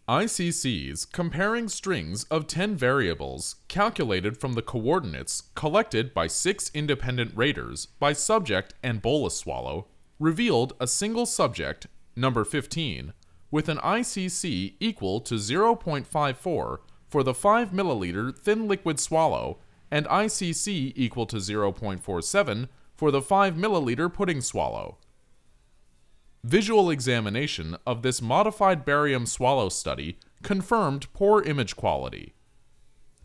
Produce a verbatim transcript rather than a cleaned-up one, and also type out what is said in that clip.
I C Cs comparing strings of ten variables calculated from the coordinates collected by six independent raters by subject and bolus swallow revealed a single subject, number fifteen, with an I C C equal to zero point five four for the five milliliter thin liquid swallow and I C C equal to zero point four seven for the five milliliter pudding swallow. Visual examination of this modified barium swallow study confirmed poor image quality.